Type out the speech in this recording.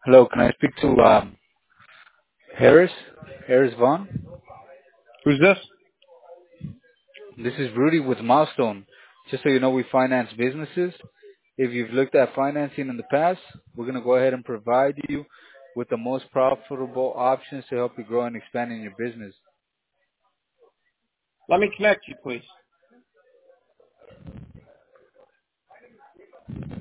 Hello, can I speak to Harris? Harris Vaughn? Who's this? This is Rudy with Milestone. Just so you know, we finance businesses. If you've looked at financing in the past, we're going to go ahead and provide you with the most profitable options to help you grow and expand in your business. Let me connect you, please.